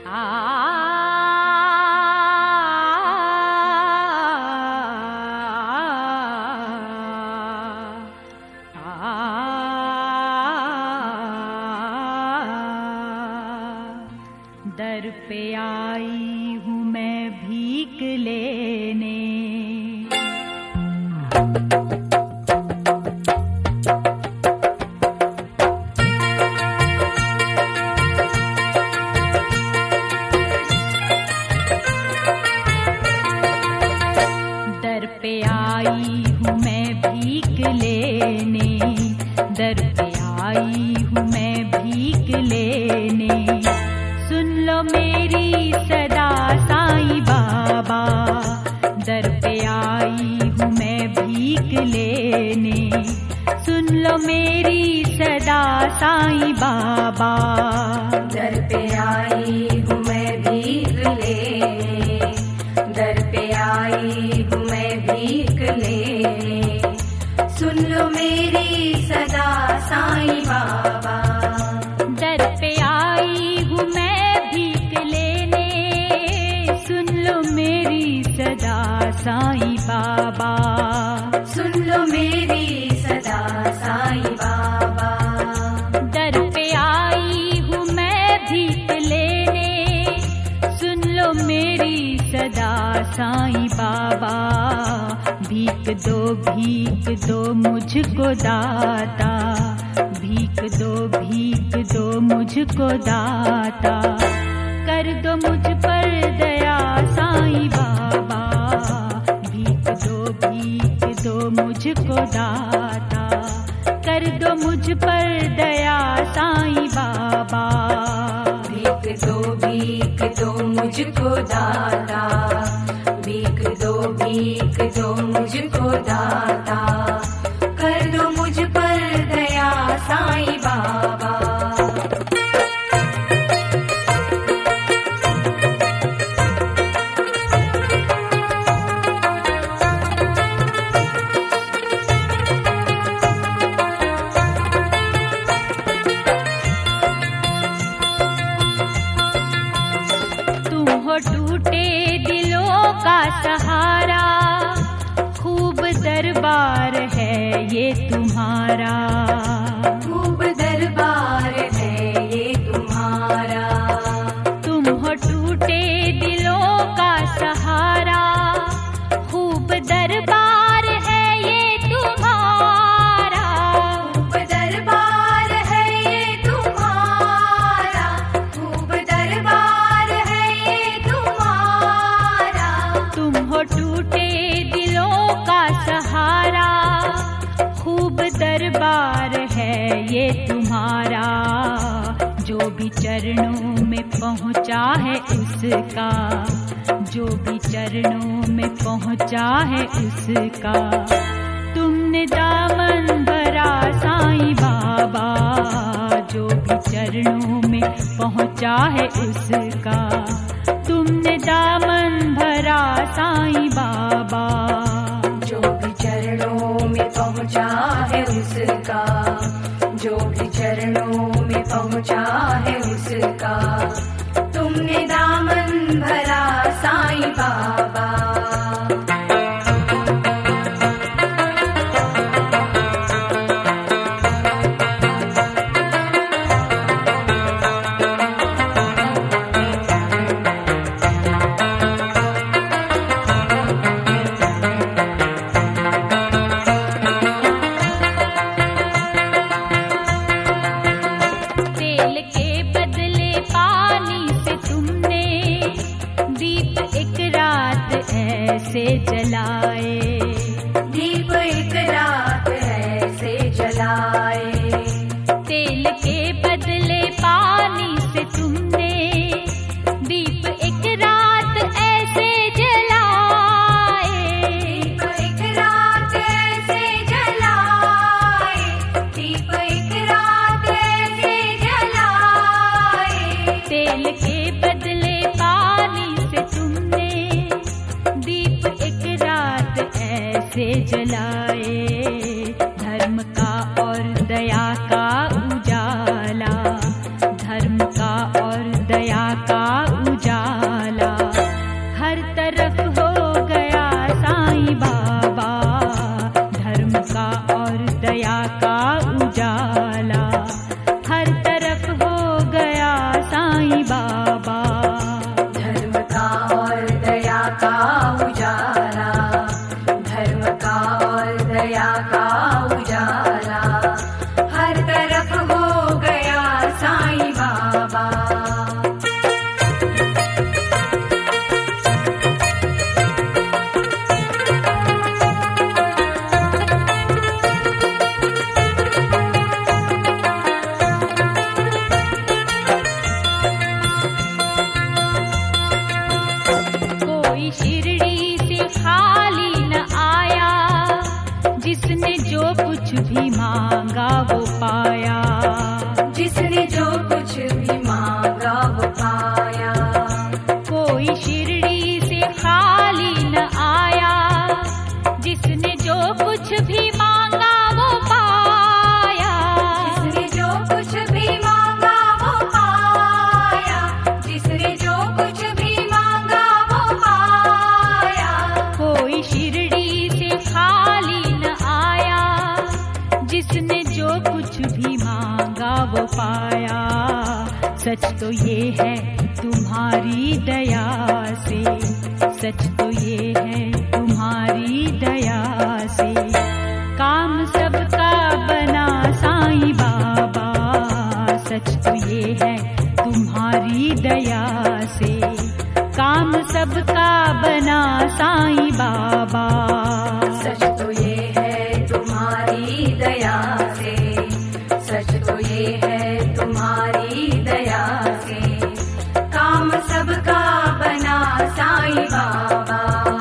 दर पे आई हूँ मैं भीख लेने, दर पे आई हूँ मैं भीख लेने, दर पे आई हूँ मैं भीख लेने। सुन लो मेरी सदा साईं बाबा, दर पे आई हूँ मैं भीख लेने। सुन लो मेरी सदा साईं बाबा, दर पे आई हूँ मैं भीख लेने, दर पे आई हूँ मैं भीख लेने। सुन लो मेरी सदा साईं बाबा, दर पे आई हूँ मैं भीख लेने। सुन लो मेरी सदा साईं बाबा, सुन लो मेरी सदा साईं बाबा। दर पे आई हूँ मैं भीख लेने। सुन लो मेरी सदा साईं बाबा। भीख दो मुझको दाता, भीख दो मुझको दाता। कर दो मुझ पर दया साईं बाबा, भीख दो मुझको दाता। कर दो मुझ पर दया साईं बाबा, भीख दो मुझको दाता, भीख दो मुझको दाता। कर दो मुझ पर दया साईं बाबा। तुम हो टूटे दिलों का सहारा, खूब दरबार है ये तुम्हारा, खूब दरबार है ये तुम्हारा। तुम हो टूटे दिलों का सहारा, खूब दरबार है ये तुम्हारा, खूब दरबार है ये तुम्हारा, खूब दरबार है ये तुम्हारा। तुम हो टूटे दिलों का सहारा, खूब दरबार है ये तुम्हारा। जो भी चरणों में पहुँचा है उसका, जो भी चरणों में पहुँचा है उसका। तुमने दामन भरा साईं बाबा, जो भी चरणों में पहुँचा है उसका। तुमने दामन भरा साईं बाबा, जो भी चरणों में पहुँचा है उसका, जो भी चरणों में पहुँचा है उसका। तुमने दामन भरा साईं बाबा। तेल के बदले पानी से तुमने दीप एक रात ऐसे जलाए, दीप एक रात ऐसे जलाए। तेल के बदले पानी से तुमने दीप एक रात ऐसे जलाए, दीप एक रात ऐसे जलाए, दीप एक रात ऐसे जलाए। तेल के बदले पानी से तुमने दीप एक रात ऐसे जलाए। धर्म का और दया का उजाला, धर्म का और दया का तरफ हो गया साईं बाबा। धर्म का और दया का उजाला, धर्म का और दया का उजाला, हर तरफ हो गया साईं बाबा। कोई शिरडी से खाली न आया, जिसने जो कुछ भी मांगा वो पाया। जिसने जो कुछ भी मांगा वो पाया। कोई शिरडी से खाली न आया, जिसने जो कुछ भी मांगा वो पाया। जिसने जो कुछ भी मांगा वो पाया। जिसने जो कुछ भी मांगा वो पाया। कोई शिरडी से खाली न आया, जिसने जो कुछ भी मांगा वो पाया। सच तो ये है तुम्हारी दया से, सच तो ये है तुम्हारी दया से, काम सबका बना साईं बाबा। सच तो ये है तुम्हारी दया से, काम सबका बना साईं बाबा। सच तो ये है तुम्हारी दया से, सच तो ये है तुम्हारी दया से, काम सबका बना साईं बाबा।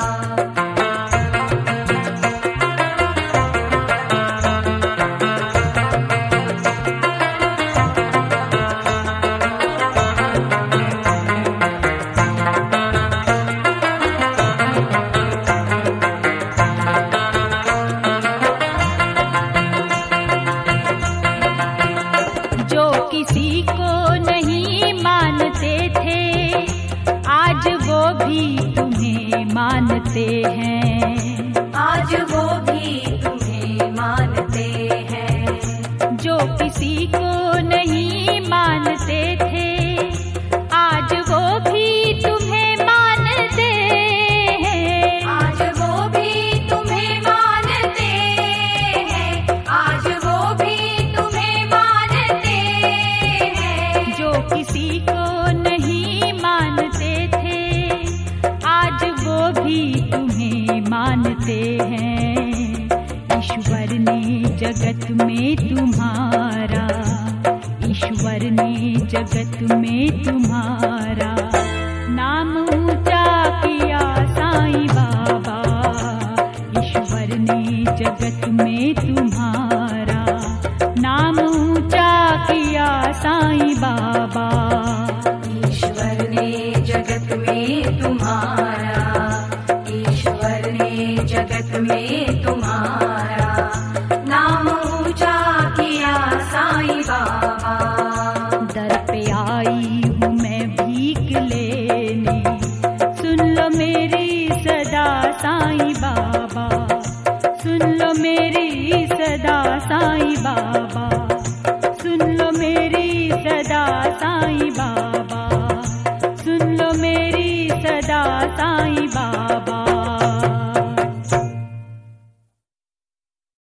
जो किसी को नहीं मानते थे, आज वो भी तुम्हें मानते हैं। आज वो भी तुम्हें मानते हैं। जो किसी को नहीं मानते थे, आज वो भी तुम्हें मानते हैं। आज वो भी तुम्हें मानते हैं। आज वो भी तुम्हें मानते हैं। जो किसी को नहीं मानते थे, आज वो भी तुम्हें मानते हैं। ईश्वर ने जगत में तुम्हारा, ईश्वर ने जगत में तुम्हारा नाम ऊंचा किया साईं बाबा। ईश्वर ने जगत में तुम्हारा नाम ऊंचा किया साईं बाबा। ईश्वर ने जगत में तुम्हारा, ईश्वर ने जगत में तुम्हारा नाम ऊंचा किया साईं बाबा। दर पे आई हूँ मैं भीख लेने, सुन लो मेरी सदा साईं बाबा। सुन लो मेरी सदा साईं बाबा। सुन लो मेरी सदा साईं बाबा। सुन लो मेरी सदा साईं